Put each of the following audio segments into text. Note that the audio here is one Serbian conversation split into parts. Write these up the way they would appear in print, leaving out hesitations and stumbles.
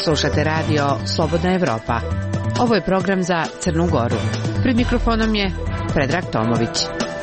Slušate radio Slobodna Evropa. Ovo je program za Crnu Goru. Pred mikrofonom je Predrag Tomović.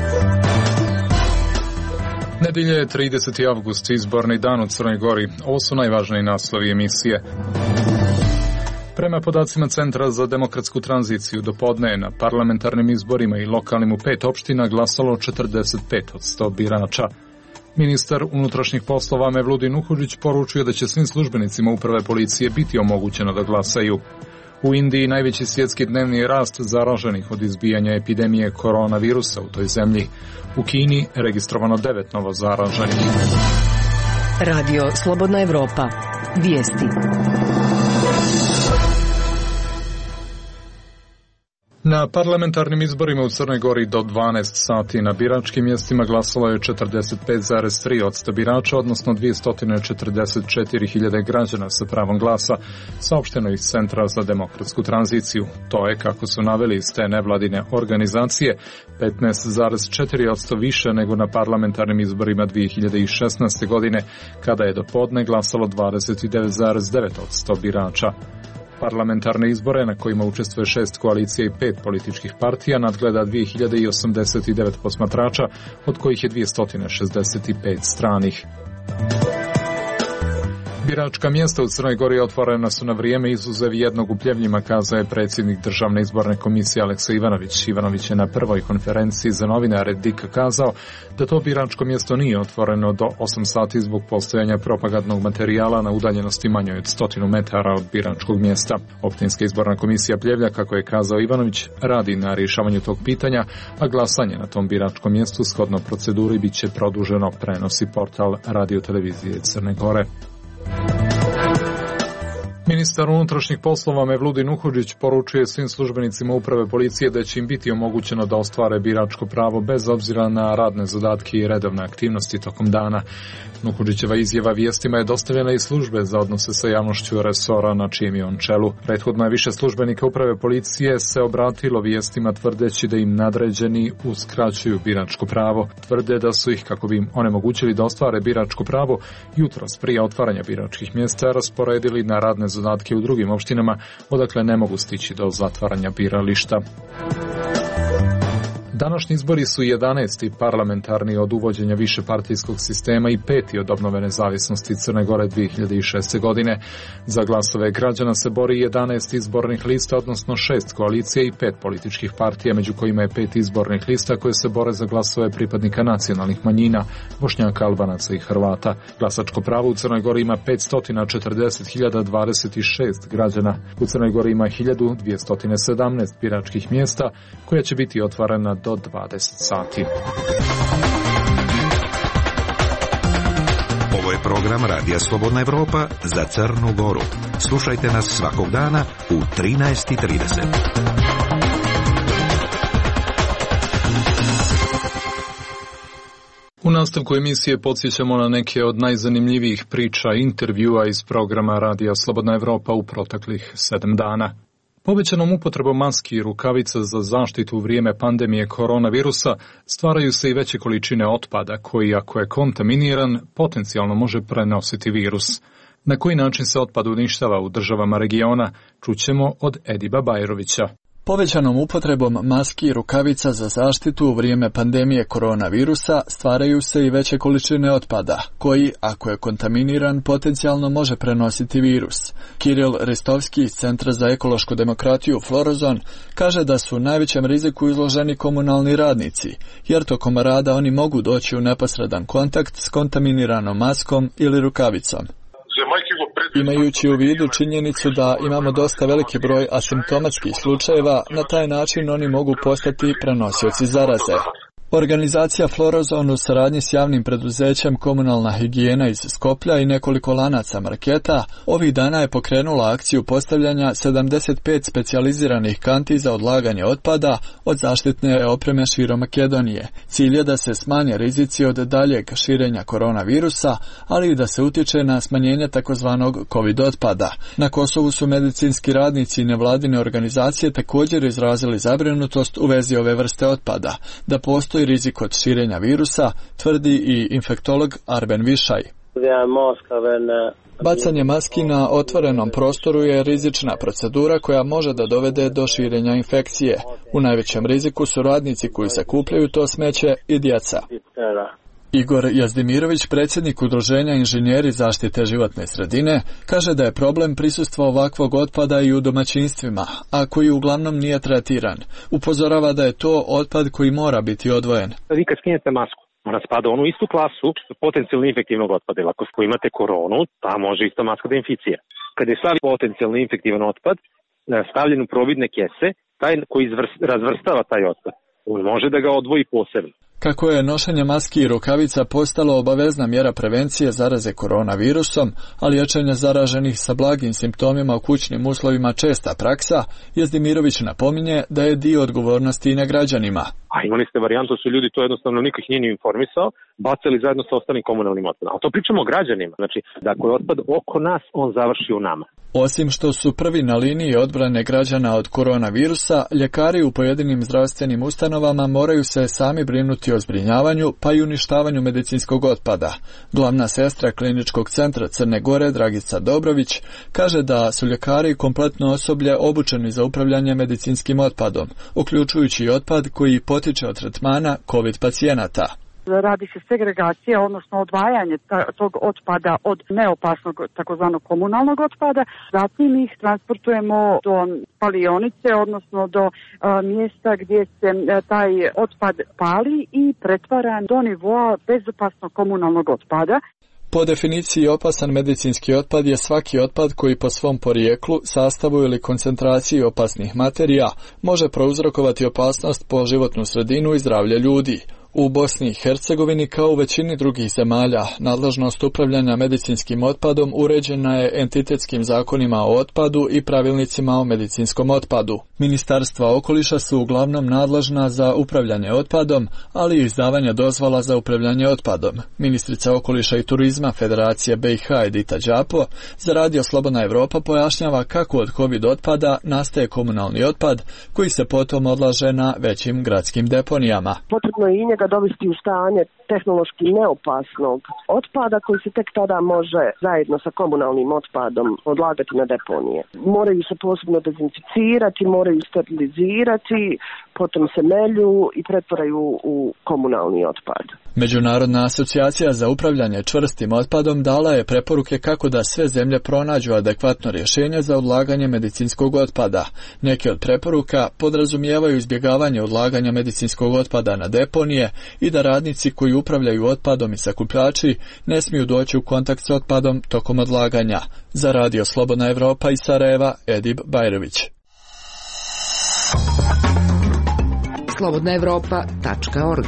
Nedelje je 30. avgust, izborni dan u Crnoj Gori. Ovo su najvažniji naslovi emisije. Prema podacima Centra za demokratsku tranziciju, do podne je na parlamentarnim izborima i lokalnim u 5 opština glasalo 45 od 100 birača. Ministar unutrašnjih poslova Mevludin Uhuđić poručio da će svim službenicima uprave policije biti omogućeno da glasaju. U Indiji najveći svjetski dnevni rast zaraženih od izbijanja epidemije koronavirusa u toj zemlji. U Kini registrovano 9 novo zaraženih. Radio Slobodna Evropa. Vijesti. Na parlamentarnim izborima u Crnoj Gori do 12 sati na biračkim mjestima glasalo je 45,3% birača, odnosno 244.000 građana sa pravom glasa, saopšteno iz Centra za demokratsku tranziciju. To je, kako su naveli iz te nevladine organizacije, 15,4% više nego na parlamentarnim izborima 2016. godine, kada je do podne glasalo 29,9% birača. Parlamentarne izbore, na kojima učestvuje 6 koalicija i 5 političkih partija, nadgleda 2089 posmatrača, od kojih je 265 stranih. Biračka mjesta u Crnoj Gori otvorena su na vrijeme izuzev jednog u Pljevljima, kazao je predsjednik Državne izborne komisije Aleksa Ivanović. Ivanović je na prvoj konferenciji za novinare DIK kazao da to biračko mjesto nije otvoreno do 8 sati zbog postojanja propagandnog materijala na udaljenosti manjoj od 100 metara od biračkog mjesta. Općinska izborna komisija Pljevlja, kako je kazao Ivanović, radi na rješavanju tog pitanja, a glasanje na tom biračkom mjestu shodno proceduri bit će produženo, prenosi portal radiotelevizije Crne Gore. Ministar unutrašnjih poslova Mevludin Uhuđić poručuje svim službenicima uprave policije da će im biti omogućeno da ostvare biračko pravo bez obzira na radne zadatke i redovne aktivnosti tokom dana. Uhuđićeva izjava vijestima je dostavljena iz službe za odnose sa javnošću resora na čijem je on čelu. Prethodno je više službenika uprave policije se obratilo vijestima tvrdeći da im nadređeni uskraćuju biračko pravo. Tvrde da su ih, kako bi im onemogućili da ostvare biračko pravo, jutros prije otvaranja biračkih mjesta rasporedili na radne zadatke u drugim opštinama, odakle ne mogu stići do zatvaranja birališta. Današnji izbori su 11. parlamentarni od uvođenja višepartijskog sistema i 5. od obnove nezavisnosti Crne Gore 2006. godine. Za glasove građana se bori 11 izbornih lista, odnosno 6 koalicija i 5 političkih partija, među kojima je 5 izbornih lista koje se bore za glasove pripadnika nacionalnih manjina, Bošnjaka, Albanaca i Hrvata. Glasačko pravo u Crnoj Gori ima 540.026 građana. U Crnoj Gori ima 1217 biračkih mjesta koja će biti otvorena do 20 sati. Ovo je program Radija Slobodna Evropa za Crnu Goru. Slušajte nas svakog dana u 13:30. U nastavku emisije podsjećamo na neke od najzanimljivijih priča i intervjua iz programa Radija Slobodna Evropa u proteklih 7 dana. Povećanom upotrebom maski i rukavica za zaštitu u vrijeme pandemije koronavirusa stvaraju se i veće količine otpada koji, ako je kontaminiran, potencijalno može prenositi virus. Na koji način se otpad uništava u državama regiona, čućemo od Ediba Bajrovića. Povećanom upotrebom maski i rukavica za zaštitu u vrijeme pandemije koronavirusa stvaraju se i veće količine otpada, koji, ako je kontaminiran, potencijalno može prenositi virus. Kiril Ristovski iz Centra za ekološku demokratiju Florozon kaže da su u najvećem riziku izloženi komunalni radnici, jer tokom rada oni mogu doći u neposredan kontakt s kontaminiranom maskom ili rukavicom. Imajući u vidu činjenicu da imamo dosta veliki broj asimptomatskih slučajeva, na taj način oni mogu postati prenosioci zaraze. Organizacija Florozon u saradnji s javnim preduzećem Komunalna higijena iz Skoplja i nekoliko lanaca marketa ovih dana je pokrenula akciju postavljanja 75 specijaliziranih kanti za odlaganje otpada od zaštitne opreme širom Makedonije. Cilj je da se smanje rizici od daljeg širenja koronavirusa, ali i da se utiče na smanjenje takozvanog COVID otpada. Na Kosovu su medicinski radnici i nevladine organizacije također izrazili zabrinutost u vezi ove vrste otpada, da postoji rizik od širenja virusa, tvrdi i infektolog Arben Višaj. Bacanje maski na otvorenom prostoru je rizična procedura koja može da dovede do širenja infekcije. U najvećem riziku su radnici koji sakupljaju to smeće i djeca. Igor Jazdimirović, predsjednik Udruženja inženjeri zaštite životne sredine, kaže da je problem prisustva ovakvog otpada i u domaćinstvima, a koji uglavnom nije tretiran. Upozorava da je to otpad koji mora biti odvojen. Vi kad skinete masku, ona spada u onu istu klasu potencijalno infektivnog otpada. Ako imate koronu, ta može isto maska da inficira. Kad je sav potencijalno infektivan otpad stavljen u probidne kese, taj koji razvrstava taj otpad, on može da ga odvoji posebno. Kako je nošenje maski i rukavica postalo obavezna mjera prevencije zaraze koronavirusom, a liječenje zaraženih sa blagim simptomima u kućnim uslovima česta praksa, Jazdimirović napominje da je dio odgovornosti i na građanima. A imali ste varijantu, su ljudi to jednostavno niko ih nije informisao, bacali zajedno sa ostalim komunalnim otpadom. A to pričamo o građanima. Znači, da ako je otpad oko nas, on završi u nama. Osim što su prvi na liniji odbrane građana od koronavirusa, ljekari u pojedinim zdravstvenim ustanovama moraju se sami brinuti o zbrinjavanju pa i uništavanju medicinskog otpada. Glavna sestra Kliničkog centra Crne Gore, Dragica Dobrović, kaže da su ljekari kompletno osoblje obučeni za upravljanje medicinskim otpadom, uključujući otpad koji potiče od tretmana COVID pacijenata. Radi se segregacija, odnosno odvajanje tog otpada od neopasnog takozvanog komunalnog otpada. Zatim ih transportujemo do spalionice, odnosno do mjesta gdje se taj otpad pali i pretvara do nivoa bezopasnog komunalnog otpada. Po definiciji opasan medicinski otpad je svaki otpad koji po svom porijeklu, sastavu ili koncentraciji opasnih materija može prouzrokovati opasnost po životnu sredinu i zdravlje ljudi. U Bosni i Hercegovini, kao u većini drugih zemalja, nadležnost upravljanja medicinskim otpadom uređena je entitetskim zakonima o otpadu i pravilnicima o medicinskom otpadu. Ministarstva okoliša su uglavnom nadležna za upravljanje otpadom, ali i izdavanje dozvola za upravljanje otpadom. Ministrica okoliša i turizma Federacije BiH Edita Đapo za Radio Slobodna Evropa pojašnjava kako od COVID otpada nastaje komunalni otpad koji se potom odlaže na većim gradskim deponijama. Potrebno je i njega dovesti u stanje tehnološki neopasnog otpada koji se tek tada može zajedno sa komunalnim otpadom odlagati na deponije. Moraju se posebno dezinficirati, moraju sterilizirati, potom se melju i pretvaraju u komunalni otpad. Međunarodna asocijacija za upravljanje čvrstim otpadom dala je preporuke kako da sve zemlje pronađu adekvatno rješenje za odlaganje medicinskog otpada. Neke od preporuka podrazumijevaju izbjegavanje odlaganja medicinskog otpada na deponije i da radnici koji upravljaju otpadom i sakupljači ne smiju doći u kontakt s otpadom tokom odlaganja. Za Radio Slobodna Evropa iz Sarajeva, Edib Bajrović. slobodnaevropa.org.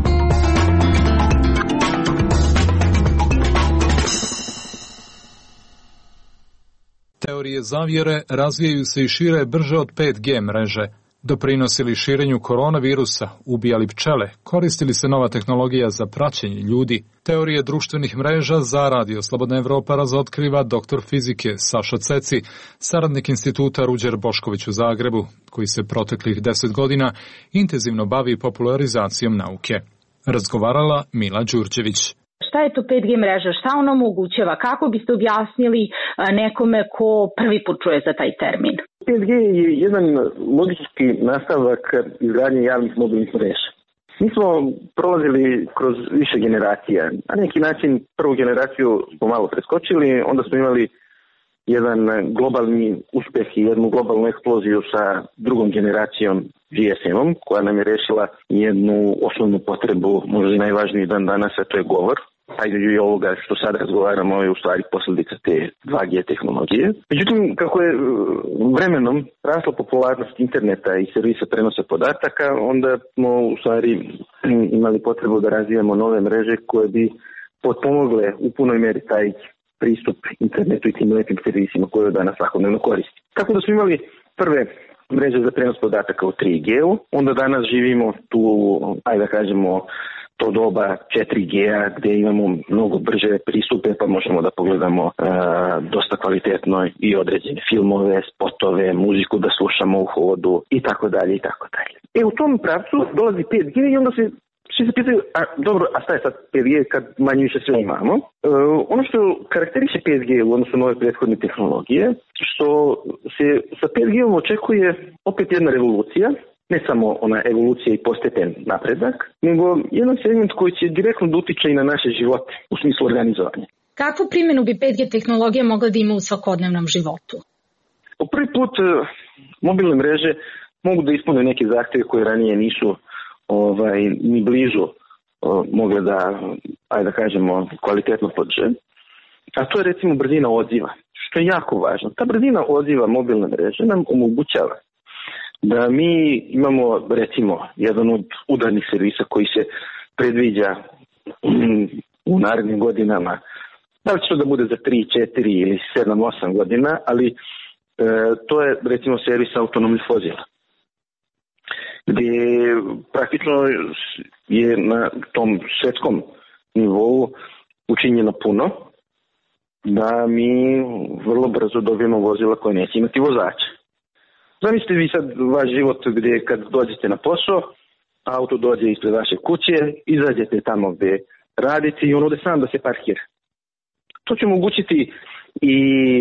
Teorije zavjere razvijaju se i šire brže od 5G mreže. Doprinosili širenju koronavirusa, ubijali pčele, koristili se nova tehnologija za praćenje ljudi. Teorije društvenih mreža za Radio Slobodna Evropa razotkriva doktor fizike Saša Ceci, saradnik instituta Ruđer Bošković u Zagrebu, koji se proteklih 10 godina intenzivno bavi popularizacijom nauke. Razgovarala Mila Đurđević. Šta je to 5G mreža? Šta ono omogućava? Kako biste objasnili nekome ko prvi put čuje za taj termin? 5G je jedan logički nastavak izgradnje javnih mobilnih mreža. Mi smo prolazili kroz više generacija. Na neki način prvu generaciju smo malo preskočili, onda smo imali jedan globalni uspjeh i jednu globalnu eksploziju sa drugom generacijom GSM-om, koja nam je rešila jednu osnovnu potrebu, možda i najvažniji dan danas, a to je govor. Ajde i ovoga što sad razgovaramo je u stvari posljedica te 2G tehnologije. Međutim, kako je vremenom rasla popularnost interneta i servisa prenosa podataka, onda smo u stvari imali potrebu da razvijamo nove mreže koje bi potpomogle u punoj mjeri taj pristup internetu i tim lepim servisima koje danas svakodnevno koristi. Tako da smo imali prve mreže za prenos podataka u 3G-u, onda danas živimo tu, ajde da kažemo, to doba 4G-a gdje imamo mnogo brže pristupe, pa možemo da pogledamo dosta kvalitetno i određene filmove, spotove, muziku da slušamo u hodu i tako dalje i tako dalje. U tom pravcu dolazi 5G i onda se Svi se pitaju, a šta je sad 5G kad manje više sve imamo? Ono što karakteriše 5G u odnosu na ove prethodne tehnologije, što se sa 5G-om očekuje opet jedna revolucija, ne samo ona evolucija i postepen napredak, nego jedan segment koji će direktno utiče i na naše živote u smislu organizovanja. Kakvu primjenu bi 5G tehnologija mogla da ima u svakodnevnom životu? Po prvi put mobilne mreže mogu da ispune neke zahtjeve koje ranije nisu ni blizu mogle da kažemo, kvalitetno podrže. A to je recimo brzina odziva, što je jako važno. Ta brzina odziva mobilne mreže nam omogućava da mi imamo recimo jedan od udarnih servisa koji se predviđa u narednim godinama. Da li će to da bude za 3, 4 ili 7, 8 godina, ali to je recimo servis autonomnih vozila, gdje praktično je na tom svjetskom nivou učinjeno puno da mi vrlo brzo dobijemo vozila koje neće imati vozača. Zamislite vi sad vaš život gdje kad dođete na posao, auto dođe ispred vaše kuće, izađete tamo gdje radite i on ode sam da se parkira. To će omogućiti i,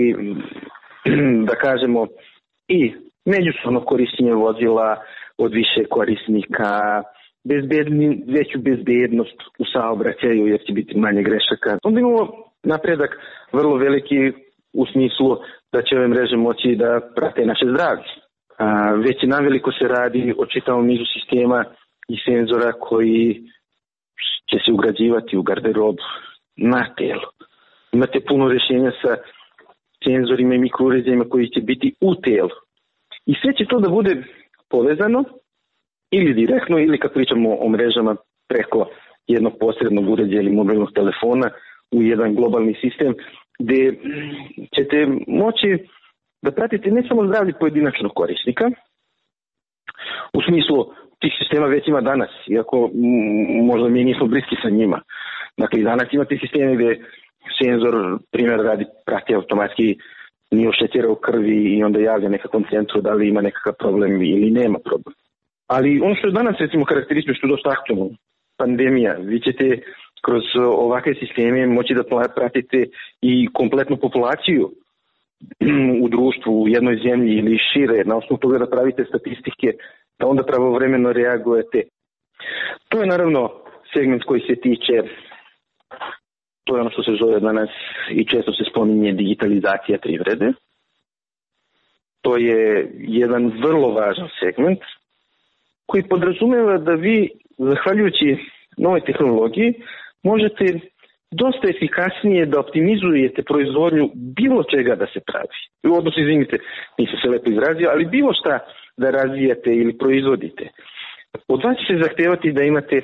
da kažemo, i međusobno korištenje vozila od više korisnika, veću bezbednost u saobraćaju jer će biti manje grešaka. Onda imamo napredak vrlo veliki u smislu da će ove mreže moći da prate naše zdravlje. Već i naveliko se radi o čitavom nizu sistema i senzora koji će se ugrađivati u garderobu na telu. Imate puno rješenja sa senzorima i mikrouređajima koji će biti u telu. I sve će to da bude povezano ili direktno ili kad pričamo o mrežama preko jednog posrednog uređaja ili mobilnog telefona u jedan globalni sistem gdje ćete moći da pratite ne samo zdravlje pojedinačnog korisnika, u smislu tih sistema već ima danas, iako možda mi nismo bliski sa njima. Dakle, i danas imate sisteme gdje senzor, primjer radi, prati automatski nivo šećera u krvi i onda javlja nekakvom centru da li ima nekakav problem ili nema problem. Ali ono što je danas recimo karakteristično, što je dosta aktualno, pandemija, vi ćete kroz ovakve sisteme moći da pratite i kompletnu populaciju u društvu, u jednoj zemlji ili šire, na osnovu toga da pravite statistike, da onda pravovremeno reagujete. To je naravno segment koji se tiče, to je ono što se zove danas i često se spominje digitalizacija privrede. To je jedan vrlo važan segment koji podrazumeva da vi, zahvaljujući novoj tehnologiji, možete dosta efikasnije da optimizujete proizvodnju bilo čega da se pravi. Odnosno, izvinite, nisam se lepo izrazio, ali bilo šta da razvijate ili proizvodite. Od vas će se zahtevati da imate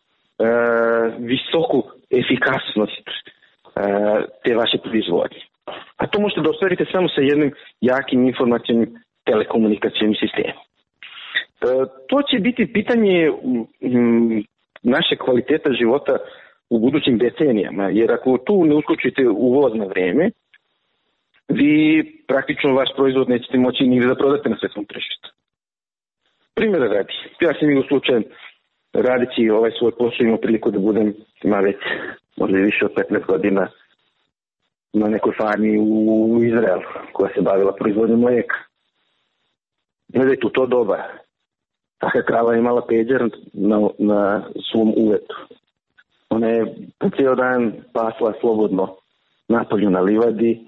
visoku efikasnost te vaše proizvodnje. A to možete da ostvarite samo sa jednim jakim informacijnim telekomunikacijnim sistemom. To će biti pitanje naše kvaliteta života u budućim decenijama, jer ako tu ne uskočite u voz na vreme, vi praktično vaš proizvod nećete moći nigde da prodate na svetskom tržištu. Primjera radi, ja sam imao slučaj radeći ovaj svoj posao imao priliku da budem, ima već možda više od 15 godina na nekoj farmi u Izraelu koja se bavila proizvodnjom mlijeka. Gledajte, u to doba taka krava je imala peđer na svom uvetu. Ona je po cijel dan pasla slobodno napolju na livadi.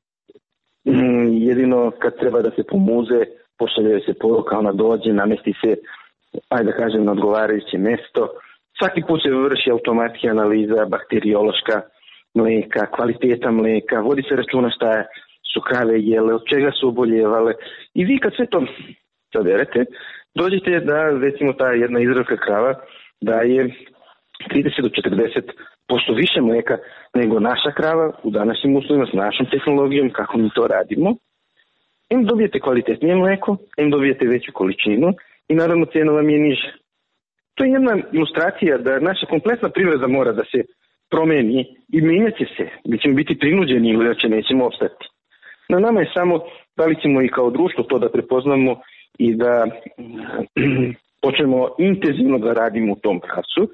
Jedino kad treba da se pomuze, pošalje se poruka, ona dođe, namesti se, ajde da kažem, na odgovarajuće mesto. Svaki put se vrši automatski analiza bakteriološka mlijeka, kvaliteta mlijeka, vodi se računa šta su krave jele, od čega su oboljevale. I vi kad sve to saberete, dođete da recimo ta jedna izraelska krava daje 30 do 40% više mlijeka nego naša krava u današnjim uslovima s našom tehnologijom, kako mi to radimo. Em dobijete kvalitetnije mlijeko, em dobijete veću količinu i naravno cijena vam je niža. To je jedna ilustracija da naša kompletna privreda mora da se promeni i menjat će se, da ćemo biti prinuđeni ili da će nećemo opstati. Na nama je samo da li ćemo i kao društvo to da prepoznamo i da počnemo intenzivno da radimo u tom pravcu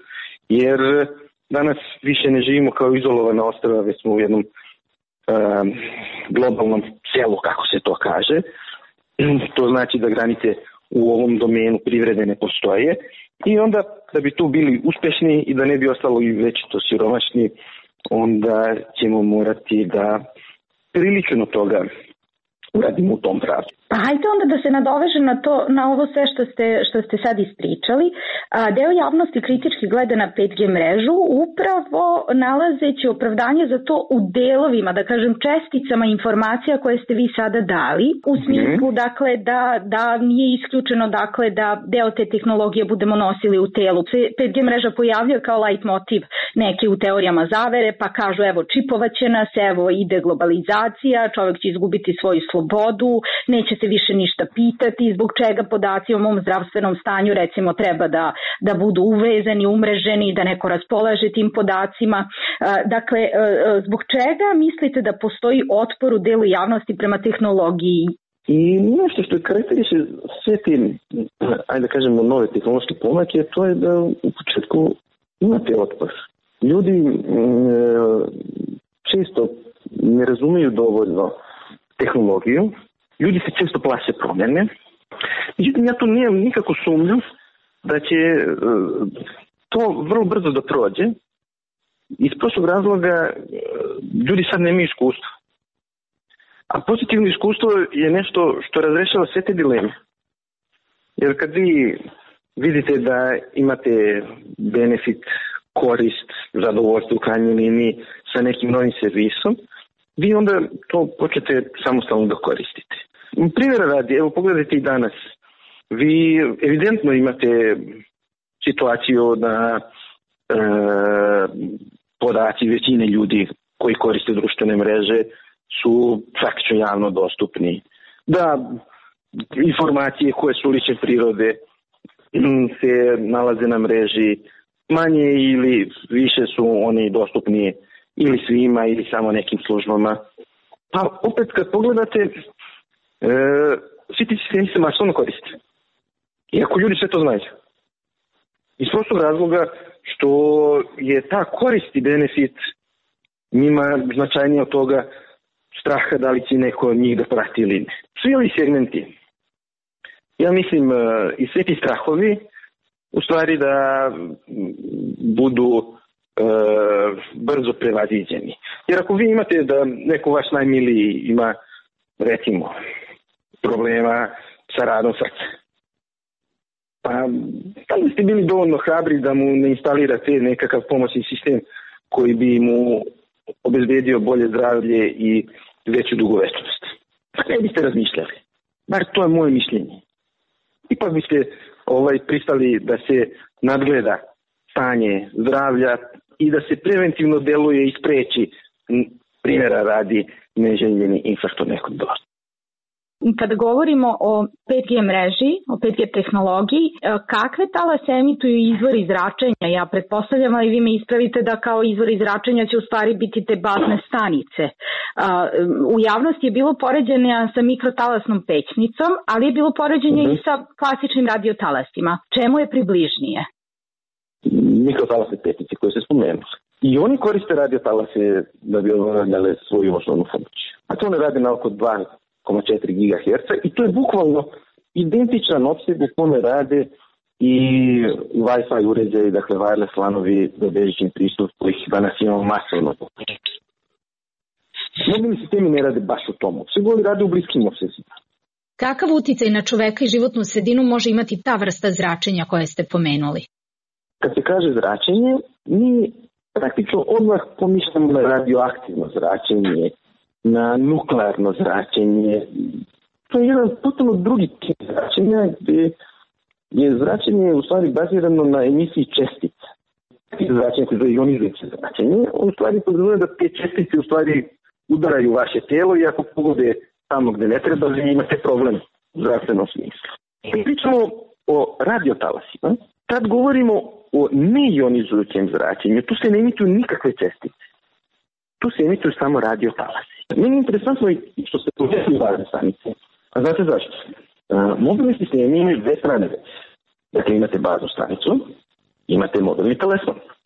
jer danas više ne živimo kao izolovana ostrva, već smo u jednom globalnom selu, kako se to kaže. To znači da granice u ovom domenu privrede ne postoje i onda da bi tu bili uspešni i da ne bi ostalo i većito siromašni, onda ćemo morati da prilično toga uradimo u tom pravcu. Pa hajde onda da se nadoveže na ovo sve što ste sad ispričali. Deo javnosti kritički gleda na 5G mrežu upravo nalazeći opravdanje za to u delovima, da kažem česticama informacija koje ste vi sada dali, u smislu dakle da nije isključeno dakle da deo te tehnologije budemo nosili u telu. 5G mreža pojavljuje kao light motiv neki u teorijama zavere, pa kažu evo čipovaće nas, evo ide globalizacija, čovjek će izgubiti svoju slobodu, neće se više ništa pitati, zbog čega podaci o mom zdravstvenom stanju recimo treba da budu uvezani, umreženi, da neko raspolaže tim podacima. Dakle, zbog čega mislite da postoji otpor u delu javnosti prema tehnologiji? I nešto što je karakteriše sve te, ajde da kažemo, nove tehnološke pomake, to je da u početku imate otpor. Ljudi često ne razumeju dovoljno tehnologiju, ljudi se često plaše promjene. Međutim, ja tu nemam nikako sumnju da će to vrlo brzo da prođe. Iz prostog razloga ljudi sad nemaju iskustva. A pozitivno iskustvo je nešto što razrešava sve te dileme. Jer kad vi vidite da imate benefit, korist, zadovoljstvo u krajnjoj liniji sa nekim novim servisom, vi onda to počnete samostalno da koristite. Primjera radi, evo pogledajte i danas. Vi evidentno imate situaciju da podaci većine ljudi koji koriste društvene mreže su praktično javno dostupni. Da informacije koje su lične prirode se nalaze na mreži, manje ili više su oni dostupni ili svima ili samo nekim službama. Pa opet kad pogledate, svi ti sistemi se masovno koriste. Iako ljudi sve to znaju. Iz prostog razloga što je ta korist i benefit njima značajnije od toga straha da li će neko od njih da prati ili ne. Svi ovi segmenti, ja mislim, i sve ti strahovi, u stvari da budu brzo prevaziđeni. Jer ako vi imate da neko vaš najmiliji ima, recimo, problema sa radom srca, pa da li ste bili dovoljno hrabri da mu ne instalirate nekakav pomoćni sistem koji bi mu obezbedio bolje zdravlje i veću dugovečnost? Pa ne biste razmišljali. Bar to je moje mišljenje. Ipak biste pristali da se nadgleda stanje zdravlja i da se preventivno deluje i spreči, primjera radi, neželjeni infarkt od nekog dosta. Kada govorimo o 5G mreži, o 5G tehnologiji, kakve talase emituju izvori zračenja? Ja pretpostavljam, ali vi me ispravite da kao izvori zračenja će u stvari biti te bazne stanice. U javnosti je bilo poređenja sa mikrotalasnom pećnicom, ali je bilo poređenje i sa klasičnim radiotalasima. Čemu je približnije? Mikrotalasne pećnice koje se spomenuli. I oni koriste radiotalase da bi obavljale svoju osnovnu funkciju. A to ne radi na oko 2,4 GHz i to je bukvalno identičan opseg u kome rade i Wi-Fi uređaji, dakle wireless lanovi za bežični pristup kojih danas imamo masovno. Mobilni sistemi ne rade baš u tomu. Sve bolje rade u bliskim opsezima. Kakav uticaj na čoveka i životnu sredinu može imati ta vrsta zračenja koje ste pomenuli? Kad se kaže zračenje, mi praktično odmah pomišljamo na radioaktivno zračenje, na nuklearno zračenje. To je jedan potpuno drugi tip zračenja gdje je zračenje u stvari bazirano na emisiji čestica. Zračenje koje je ionizujuće zračenje, u stvari podrazumijeva da te čestice u stvari udaraju vaše telo i ako pogode tamo gdje ne treba, vi imate problem u zdravstvenom smislu. Pričamo o radiotalasima. Kad govorimo o neionizujućem zračenju, tu se ne emituju nikakve čestice. Tu se emituju samo radiotalasi. Meni je interesantno što se povećaju bazne stanice. A znate zašto? Mobilni sistemi imaju dve strane već. Dakle, imate baznu stanicu, imate mobilni telefon.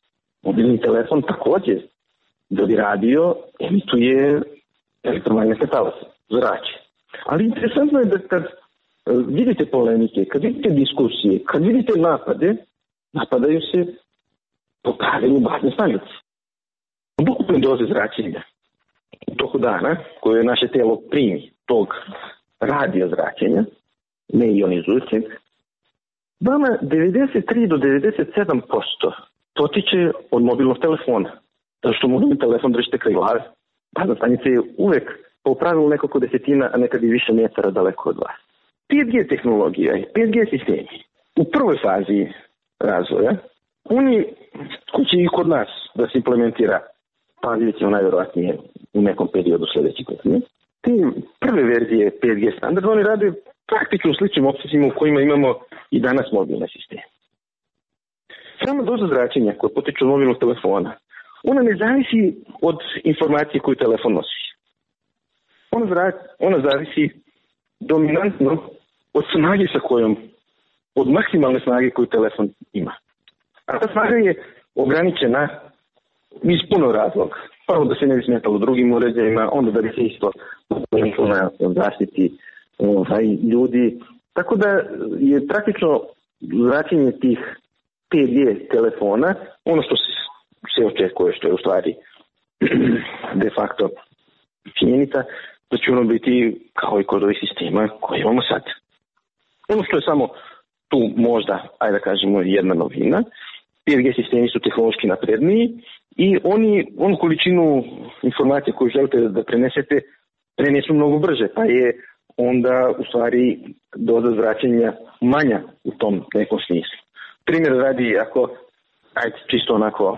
Mobilni telefon takođe, da bi radio, emituje elektromagnetne talase, zrače. Ali interesantno je da kad vidite polemike, kad vidite diskusije, kad vidite napade, napadaju se po pravilu bazne stanice. Od ukupne doze zračenja u toku dana, koje naše telo primi tog radija zračenja, neionizujućeg, vama 93 do 97% potiče od mobilnog telefona. Zato što mobilni telefon držite kraj glave. Bazna stanica je uvek po pravilu nekoliko desetina, a nekad i više metara daleko od vas. 5G tehnologija i 5G sistemi u prvoj fazi razvoja, oni koji će i kod nas da se implementira, pa vidjet ćemo najverovatnije u nekom periodu sledećeg godine, te prve verzije 5G standarda, oni rade praktično u sličnim opsesima u kojima imamo i danas mobilne sisteme. Sama doza zračenja koja potiče od mobilnog telefona, ona ne zavisi od informacije koju telefon nosi. Ona zavisi dominantno od snage sa kojom, od maksimalne snage koju telefon ima. A ta snaga je ograničena iz puno razloga. Prvo da se ne bi smetalo drugim uređajima, onda da bi se isto na zaštiti ljudi. Tako da je praktično zračenje tih 5G telefona, ono što se očekuje, što je u stvari de facto činjenica, da će ono biti kao i kod ovih sistema koje imamo sad. Ono što je samo tu možda, ajde da kažemo, jedna novina, 5G sistemi su tehnološki napredniji i onu količinu informacije koju želite da prenesete, prenesu mnogo brže, pa je onda u stvari doza zračenja manja u tom nekom smislu. Primjer radi, ako, ajde čisto onako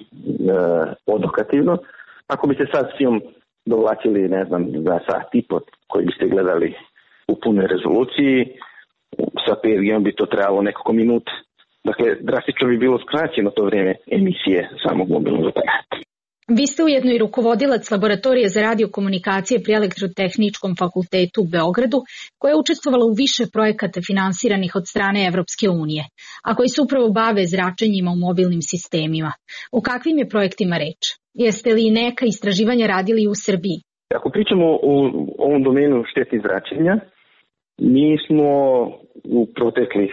odokativno, ako biste sad film dovlačili, ne znam, za sat i po koji biste gledali u punoj rezoluciji, sa 5G bi to trebalo nekoliko minuta. Dakle, drastično bi bilo skraćeno to vreme emisije samog mobilnog aparata. Vi ste ujedno i rukovodilac laboratorije za radiokomunikacije pri Elektrotehničkom fakultetu u Beogradu, koja je učestvovala u više projekata finansiranih od strane Evropske unije, a koji se upravo bave zračenjima u mobilnim sistemima. O kakvim je projektima reč? Jeste li neka istraživanja radili u Srbiji? Ako pričamo o ovom domenu štetnih zračenja, mi smo u proteklih,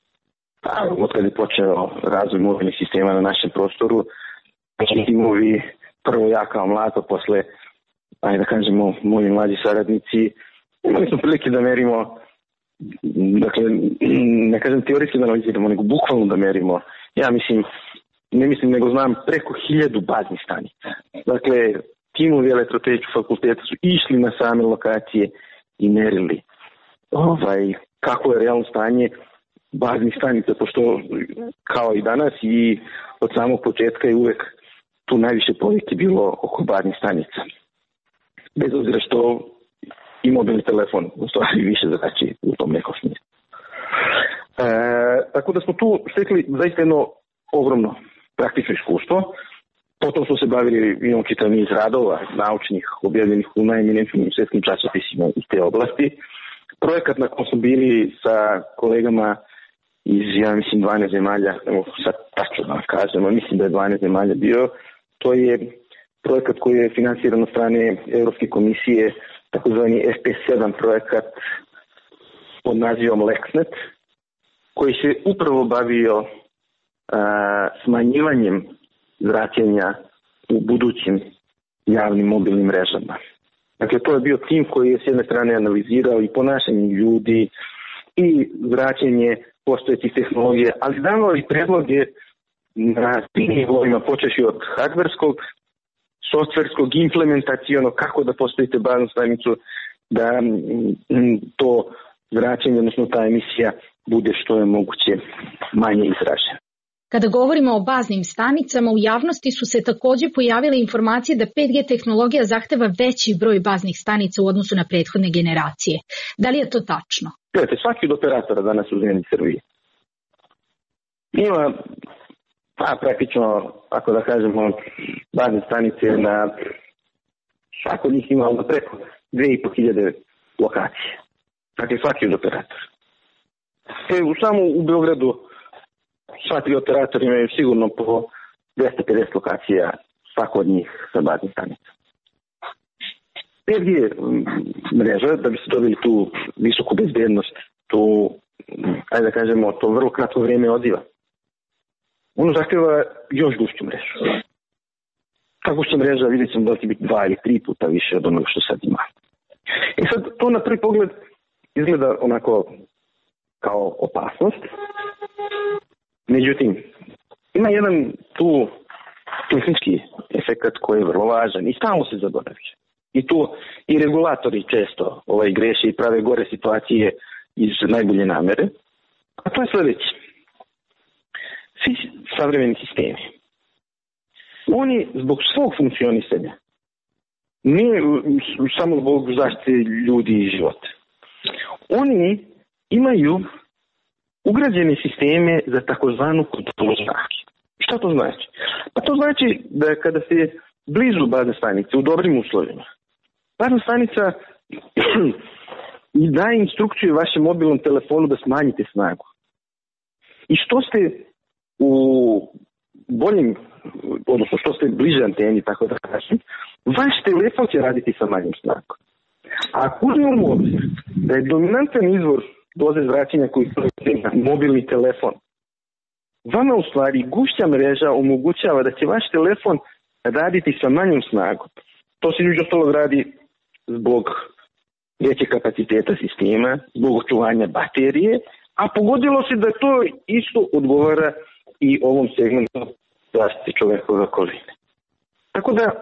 od kada je počeo razvoj mobilnih sistema na našem prostoru, timovi, prvo ja kao mlado, posle, ajde da kažemo, moji mlađi saradnici, imali smo prilike da merimo, dakle, ne kažem teorijski da analiziramo, nego bukvalno da merimo. Ja mislim, ne mislim, nego znam preko 1000 baznih stanica. Dakle, timovi Elektrotehničkog fakulteta su išli na same lokacije i merili kako je realno stanje baznih stanica, pošto kao i danas i od samog početka je uvek tu najviše povijek bilo oko baznih stanica. Bez obzira što i mobilni telefon u stvari više zrači u tom nekom smislu. Tako da smo tu stekli zaista jedno ogromno praktično iskustvo. Potom smo se bavili, imamo čitav niz radova naučnih objavljenih u najeminentnijim svetskim časopisima iz te oblasti. Projekat na kojem smo bili sa kolegama iz, ja mislim, 12 zemalja, evo sad tačno da kažemo, mislim da je 12 zemalja bio, to je projekat koji je finansiran od strane Evropske komisije, takozvani FP7 projekat pod nazivom LexNet, koji se upravo bavio smanjivanjem zračenja u budućim javnim mobilnim mrežama. Dakle, to je bio tim koji je s jedne strane analizirao i ponašanje ljudi i zračenje postojećih tehnologija, ali davao i predloge na svim nivoima, počeši od hardverskog, softverskog, implementacionog, kako da postavite baznu stanicu, da to zračenje, odnosno ta emisija, bude što je moguće manje izražena. Kada govorimo o baznim stanicama, u javnosti su se takođe pojavile informacije da 5G tehnologija zahteva veći broj baznih stanica u odnosu na prethodne generacije. Da li je to tačno? Gledajte, svaki od operatora danas u zemlji Srbije ima, praktično, ako da kažemo, bazne stanice na svako od njih ima preko 2500 lokacije. Dakle, svaki od operatora. Samo u Beogradu sva 3 operatora imaju sigurno po 250 lokacija, svako od njih sa baznim stanicama. 5G mreža, da bi se dobili tu visoku bezbednost, tu, ajde da kažemo, to vrlo kratko vrijeme odziva. Ono zahtjeva još gušću mrežu. Ta gušća mreža, vidjet ćemo da će biti 2 ili 3 puta više od onoga što sad ima. I sad to na prvi pogled izgleda onako kao opasnost. Međutim, ima jedan tu tehnički efekt koji je vrlo važan i stalno se zaboravi. I tu i regulatori često greše i prave gore situacije iz najbolje namere. A to je sljedeće. Svi savremeni sistemi, oni zbog svog funkcionisanja, ne samo zbog zaštite ljudi i života, oni imaju ugrađene sisteme za takozvanu kontrolu zraka. Šta to znači? Pa to znači da kada ste blizu bazne stanice, u dobrim uslovima, bazna stanica daje instrukciju vašem mobilnom telefonu da smanjite snagu. I što ste u boljim, odnosno što ste bliže anteni, tako da kažem, vaš telefon će raditi sa manjim snagom. A ako uzmemo u obzir da je dominantan izvor doze zračenja koji je mobilni telefon, vama u stvari gušća mreža omogućava da će vaš telefon raditi sa manjom snagom. To se između ostalog radi zbog većeg kapaciteta sistema, zbog očuvanja baterije, a pogodilo se da to isto odgovara i ovom segmentu zaštite čovekove okoline. Tako da,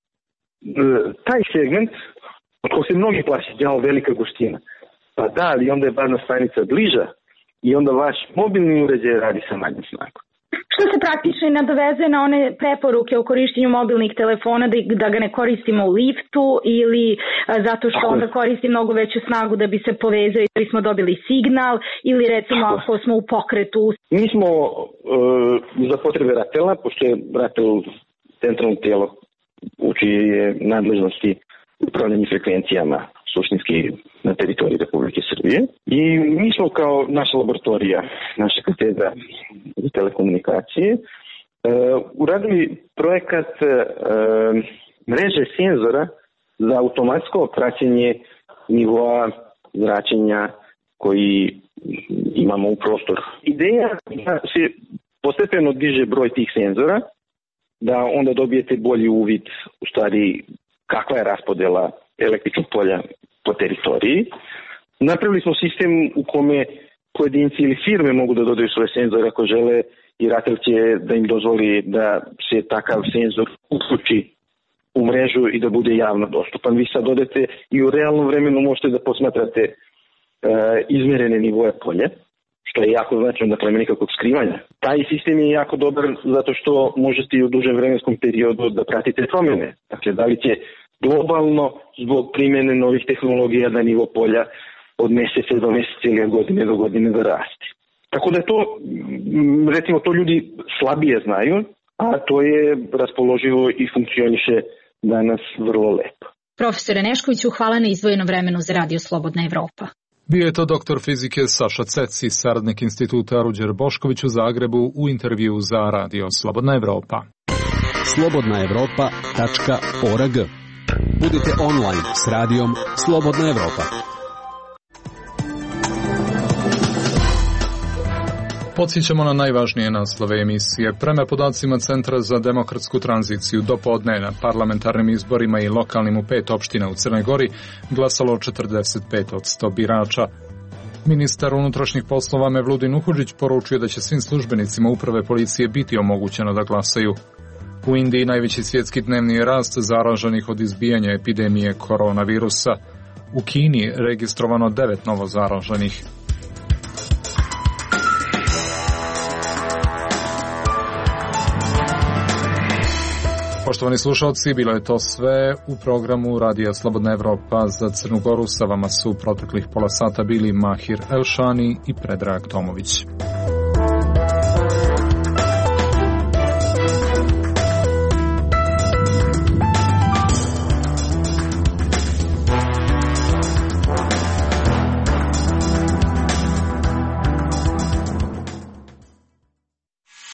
taj segment, od kojeg se mnogi plaši, je velika guština. Pa da, ali onda je bazna stanica bliža i onda vaš mobilni uređaj radi sa manjim snagom. Što se praktično i nadovezuje na one preporuke o korištenju mobilnih telefona da ga ne koristimo u liftu ili zato što onda koristi mnogo veću snagu da bi se povezao i da bismo dobili signal ili recimo ako smo u pokretu. Mi smo za potrebe RATEL-a, pošto je RATEL centralno tijelo u čije je nadležnosti upravljanje frekvencijama suštinski na teritoriji Republike Srbije. I mi smo kao naša laboratorija, naša katedra za telekomunikacije, uradili projekat mreže senzora za automatsko praćenje nivoa zračenja koji imamo u prostoru. Ideja da se postepeno diže broj tih senzora, da onda dobijete bolji uvid u stvari kakva je raspodela električnog polja po teritoriji. Napravili smo sistem u kome pojedinci ili firme mogu da dodaju svoje senzore ako žele i RATEL će da im dozvoli da se takav senzor uključi u mrežu i da bude javno dostupan. Vi sad odete i u realnom vremenu možete da posmatrate izmerene nivoje polja, što je jako značajno, dakle nema nikakvog skrivanja. Taj sistem je jako dobar zato što možete i u dužem vremenskom periodu da pratite promjene. Dakle, da li će globalno zbog primjene novih tehnologija da nivo polja od mjeseca do mjeseca ili od godine do godine da raste. Tako da je to, recimo, to ljudi slabije znaju, a to je raspoloživo i funkcioniše danas vrlo lepo. Profesore Neškoviću, hvala na izdvojenom vremenu za Radio Slobodna Evropa. Bio je to doktor fizike Saša Ceci, saradnik instituta Ruđer Bošković u Zagrebu u intervju za Radio Slobodna Evropa. slobodnaevropa.org. Budite online s radijom Slobodna Evropa. Podsjećamo na najvažnije naslove emisije. Prema podacima Centra za demokratsku tranziciju, dopodne na parlamentarnim izborima i lokalnim u 5 opština u Crnoj Gori glasalo 45% birača. Ministar unutrašnjih poslova Mevludin Nuhudžić poručio da će svim službenicima uprave policije biti omogućeno da glasaju. U Indiji najveći svjetski dnevni rast zaraženih od izbijanja epidemije koronavirusa. U Kini registrovano 9 novo zaraženih. Poštovani slušalci, bilo je to sve u programu Radija Slobodna Evropa za Crnu Goru. Sa vama su proteklih pola sata bili Mahir Elšani i Predrag Tomović.